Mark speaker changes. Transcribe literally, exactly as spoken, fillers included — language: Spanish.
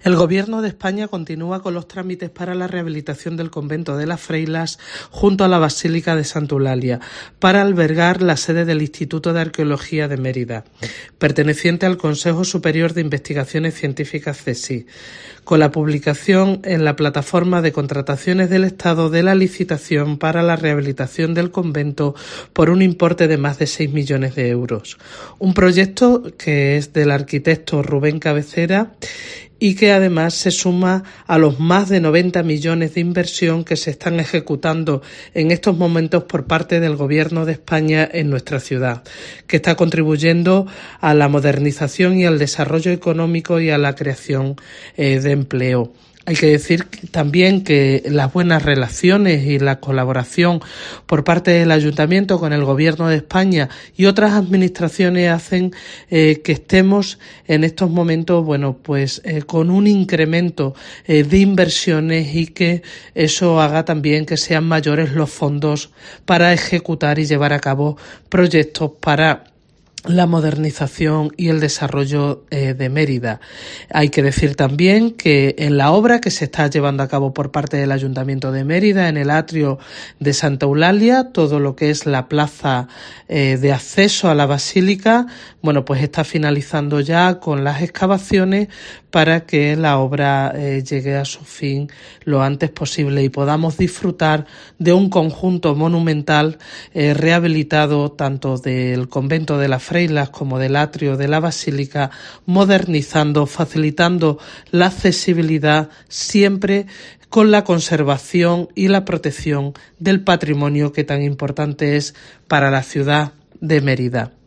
Speaker 1: El Gobierno de España continúa con los trámites para la rehabilitación del convento de las Freilas junto a la Basílica de Santa Eulalia para albergar la sede del Instituto de Arqueología de Mérida, perteneciente al Consejo Superior de Investigaciones Científicas C S I, con la publicación en la plataforma de contrataciones del Estado de la licitación para la rehabilitación del convento por un importe de más de seis millones de euros. Un proyecto que es del arquitecto Rubén Cabecera y que además se suma a los más de noventa millones de inversión que se están ejecutando en estos momentos por parte del Gobierno de España en nuestra ciudad, que está contribuyendo a la modernización y al desarrollo económico y a la creación eh, de empleo. Hay que decir también que las buenas relaciones y la colaboración por parte del Ayuntamiento con el Gobierno de España y otras administraciones hacen eh, que estemos en estos momentos, bueno, pues eh, con un incremento eh, de inversiones y que eso haga también que sean mayores los fondos para ejecutar y llevar a cabo proyectos para la modernización y el desarrollo eh, de Mérida. Hay que decir también que en la obra que se está llevando a cabo por parte del Ayuntamiento de Mérida, en el atrio de Santa Eulalia, todo lo que es la plaza eh, de acceso a la basílica, bueno, pues está finalizando ya con las excavaciones para que la obra eh, llegue a su fin lo antes posible y podamos disfrutar de un conjunto monumental eh, rehabilitado tanto del convento de las Freilas como del atrio de la basílica, modernizando, facilitando la accesibilidad siempre con la conservación y la protección del patrimonio que tan importante es para la ciudad de Mérida.